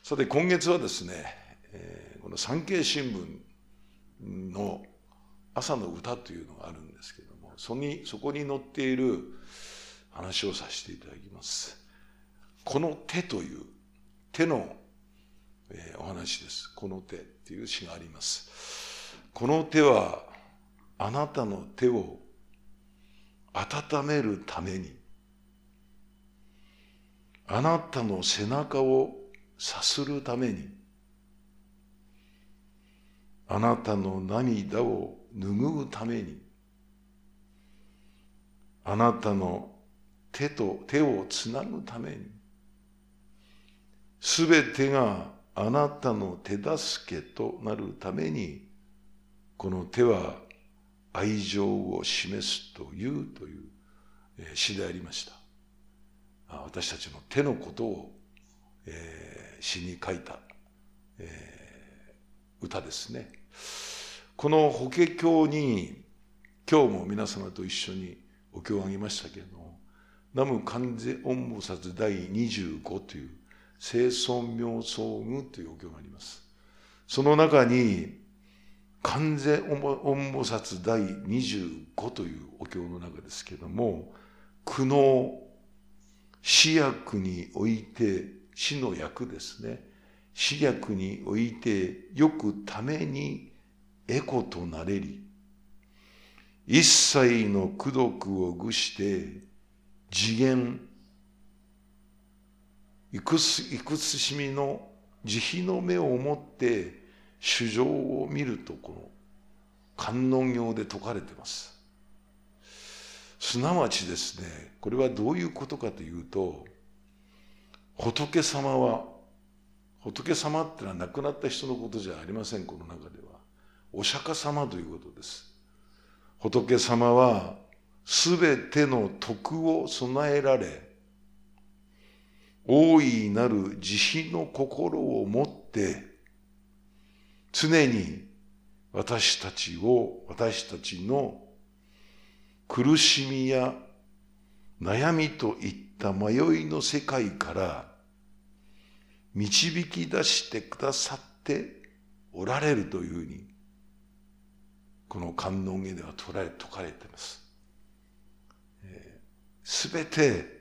さて今月はですね、この産経新聞の朝の歌というのがあるんですけれども、そこに載っている話をさせていただきます。この手という手の、お話です。この手っていう詩があります。この手はあなたの手を温めるために、あなたの背中をさするために、あなたの涙を拭うために、あなたの手と手をつなぐために、すべてがあなたの手助けとなるために、この手は愛情を示すという詩でありました。私たちの手のことを、詩に書いた、歌ですね。この法華経に今日も皆様と一緒にお経をあげましたけれども、南無観世音菩薩第25という聖尊妙相具というお経があります。その中に観世音菩薩第25というお経の中ですけれども、苦悩、死役において、死の役ですね。死役においてよくためにエコとなれり、一切の功徳を具して次元、いくつしみの慈悲の目を持って衆生を見ると、この観音経で説かれています。すなわちですね、これはどういうことかというと、仏様ってのは亡くなった人のことじゃありません。この中ではお釈迦様ということです。仏様はすべての徳を備えられ、大いなる慈悲の心を持って常に私たちの苦しみや悩みといった迷いの世界から導き出してくださっておられるというふうに、この観音経では説かれています。すべて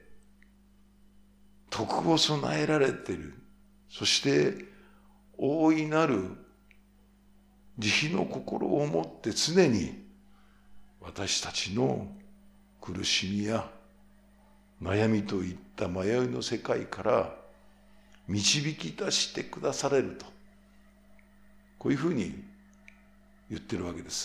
徳を備えられている。そして大いなる慈悲の心を持って常に私たちの苦しみや悩みといった迷いの世界から導き出してくだされると、こういうふうに言ってるわけです。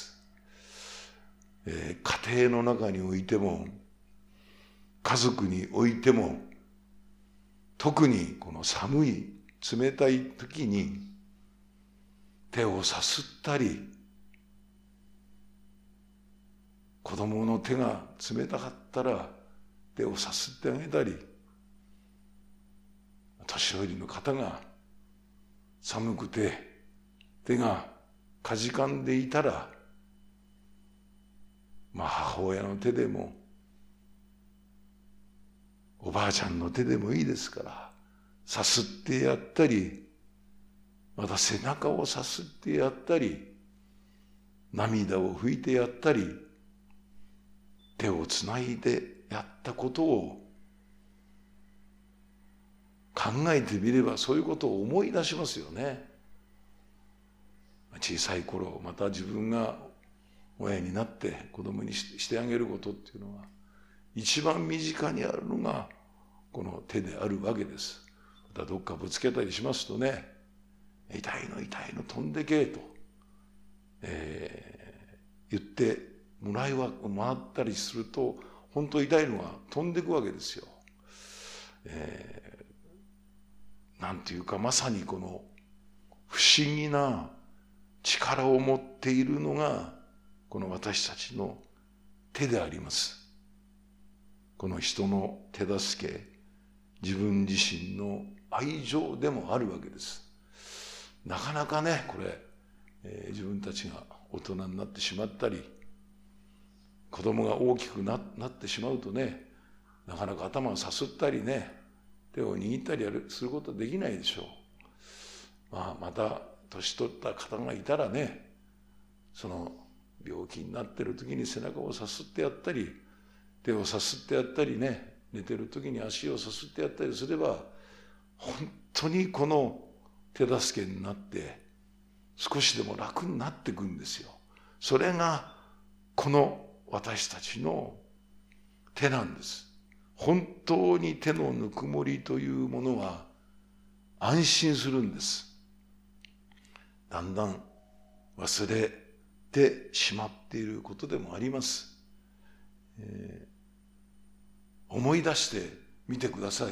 家庭の中においても、家族においても、特にこの寒い冷たい時に手をさすったり、子供の手が冷たかったら手をさすってあげたり、年寄りの方が寒くて手がかじかんでいたら、母親の手でもおばあちゃんの手でもいいですからさすってやったり、また背中をさすってやったり、涙を拭いてやったり、手をつないでやったことを考えてみれば、そういうことを思い出しますよね。小さい頃、また自分が親になって子供にしてあげることっていうのは、一番身近にあるのがこの手であるわけです。またどっかぶつけたりしますとね、痛いの飛んでけと、言ってもらったりすると、本当痛いのが飛んでくわけですよ。なんていうか、まさにこの不思議な力を持っているのがこの私たちの手であります。この人の手助け、自分自身の愛情でもあるわけです。なかなかね、これ、自分たちが大人になってしまったり、子供が大きくなってしまうとね、なかなか頭をさすったりね、手を握ったりすることはできないでしょまた年取った方がいたらね、その病気になってる時に背中をさすってやったり、手をさすってやったりね、寝てる時に足をさすってやったりすれば、本当にこの手助けになって少しでも楽になっていくんですよ。それがこの私たちの手なんです。本当に手のぬくもりというものは安心するんです。だんだん忘れてしまっていることでもあります。思い出してみてください。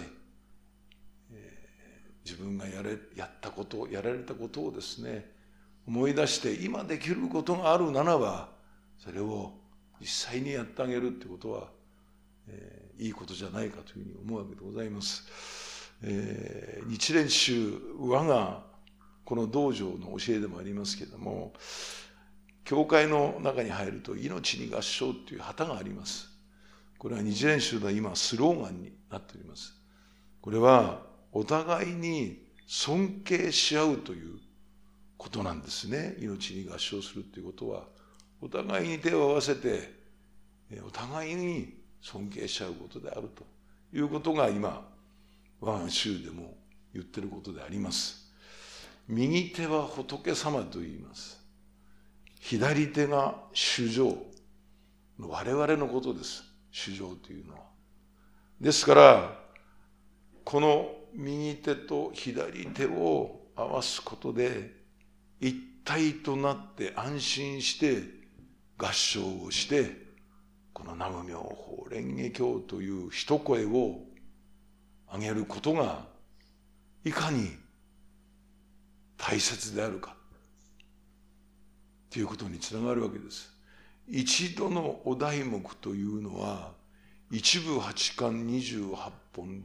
自分がやったこと、やられたことをですね、思い出して今できることがあるならば、それを実際にやってあげるってことは、いいことじゃないかというふうに思うわけでございます。日蓮宗、我がこの道場の教えでもありますけれども、教会の中に入ると命に合唱という旗があります。これは日蓮宗の今スローガンになっております。これはお互いに尊敬し合うということなんですね。命に合唱するということは、お互いに手を合わせてお互いに尊敬し合うことであるということが今我が宗でも言ってることであります。右手は仏様と言います。左手が主情、我々のことです。主情というのは。ですからこの右手と左手を合わすことで一体となって安心して合唱をして、この南無妙法蓮華経という一声を上げることがいかに大切であるかということにつながるわけです。一度のお題目というのは一部八巻28本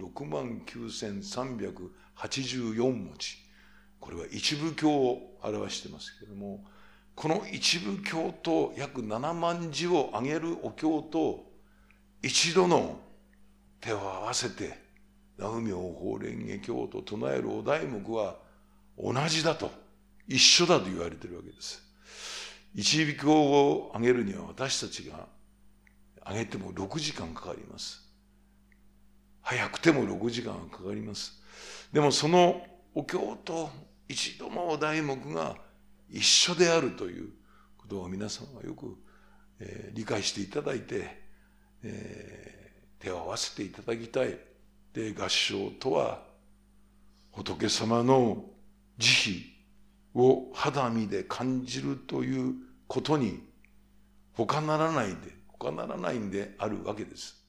69,384文字、これは一部経を表していますけれども、この一部経と約7万字を上げるお経と一度の手を合わせて南無妙法蓮華経と唱えるお題目は同じだと、一緒だと言われているわけです。一部経を上げるには私たちが上げても6時間かかります。早くても6時間かかります。でもそのお経と一度のお題目が一緒であるということを皆さんはよく、理解していただいて、手を合わせていただきたい。で、合唱とは仏様の慈悲を肌身で感じるということに他ならないんであるわけです。